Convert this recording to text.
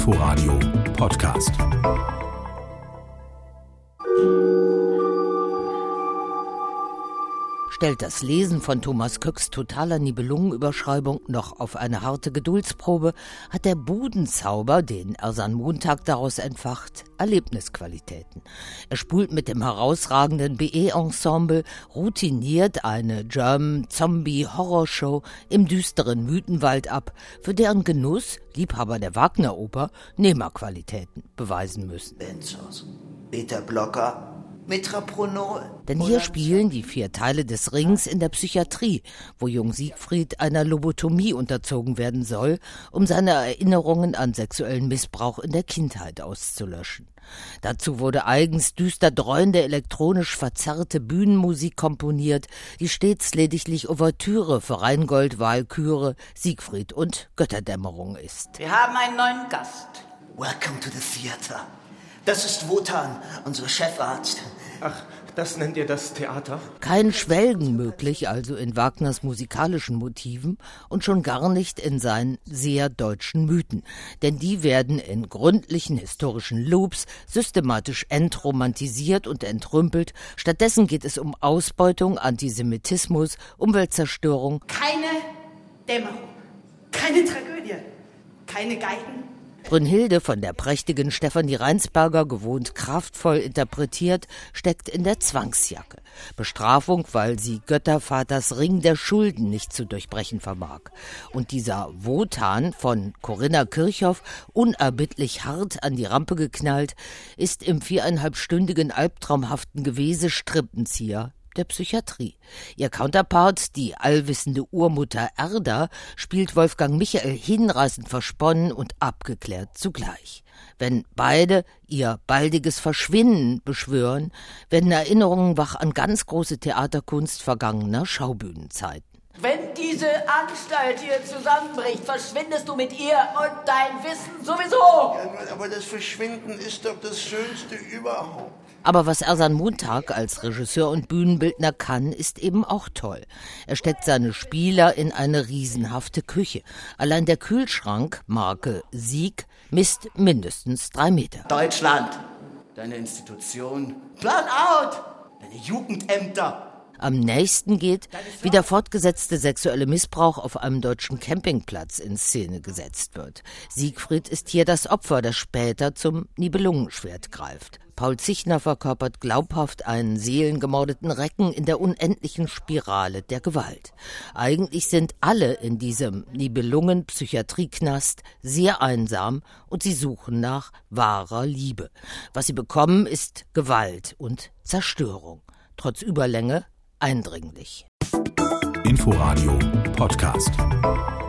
Inforadio Podcast. Stellt das Lesen von Thomas Köcks totaler Nibelungenüberschreibung noch auf eine harte Geduldsprobe, hat der Budenzauber, den Ersan Montag daraus entfacht, Erlebnisqualitäten. Er spult mit dem herausragenden BE-Ensemble routiniert eine German-Zombie-Horrorshow im düsteren Mythenwald ab, für deren Genuss Liebhaber der Wagner-Oper Nehmerqualitäten beweisen müssen. Benzos, Beta-Blocker, Metoprolol. Denn hier spielen die 4 Teile des Rings in der Psychiatrie, wo Jung Siegfried einer Lobotomie unterzogen werden soll, um seine Erinnerungen an sexuellen Missbrauch in der Kindheit auszulöschen. Dazu wurde eigens düster dröhnende, elektronisch verzerrte Bühnenmusik komponiert, die stets lediglich Ouvertüre für Rheingold, Walküre, Siegfried und Götterdämmerung ist. Wir haben einen neuen Gast. Welcome to the theater. Das ist Wotan, unser Chefarzt. Ach, das nennt ihr das Theater? Kein Schwelgen möglich also in Wagners musikalischen Motiven und schon gar nicht in seinen sehr deutschen Mythen. Denn die werden in gründlichen historischen Loops systematisch entromantisiert und entrümpelt. Stattdessen geht es um Ausbeutung, Antisemitismus, Umweltzerstörung. Keine Dämmerung, keine Tragödie, keine Geigen. Brünnhilde, von der prächtigen Stefanie Reinsberger gewohnt kraftvoll interpretiert, steckt in der Zwangsjacke. Bestrafung, weil sie Göttervaters Ring der Schulden nicht zu durchbrechen vermag. Und dieser Wotan, von Corinna Kirchhoff unerbittlich hart an die Rampe geknallt, ist im 4,5-stündigen albtraumhaften Gewese Strippenzieher der Psychiatrie. Ihr Counterpart, die allwissende Urmutter Erda, spielt Wolfgang Michael hinreißend versponnen und abgeklärt zugleich. Wenn beide ihr baldiges Verschwinden beschwören, werden Erinnerungen wach an ganz große Theaterkunst vergangener Schaubühnenzeiten. Wenn diese Anstalt hier zusammenbricht, verschwindest du mit ihr und dein Wissen sowieso. Ja, aber das Verschwinden ist doch das Schönste überhaupt. Aber was Ersan Montag als Regisseur und Bühnenbildner kann, ist eben auch toll. Er steckt seine Spieler in eine riesenhafte Küche. Allein der Kühlschrank, Marke Sieg, misst mindestens 3 Meter. Deutschland, deine Institution, Plan out, deine Jugendämter. Am nächsten geht, wie der fortgesetzte sexuelle Missbrauch auf einem deutschen Campingplatz in Szene gesetzt wird. Siegfried ist hier das Opfer, das später zum Nibelungenschwert greift. Paul Zichner verkörpert glaubhaft einen seelengemordeten Recken in der unendlichen Spirale der Gewalt. Eigentlich sind alle in diesem Nibelungen-Psychiatrieknast sehr einsam und sie suchen nach wahrer Liebe. Was sie bekommen, ist Gewalt und Zerstörung. Trotz Überlänge eindringlich. Inforadio Podcast.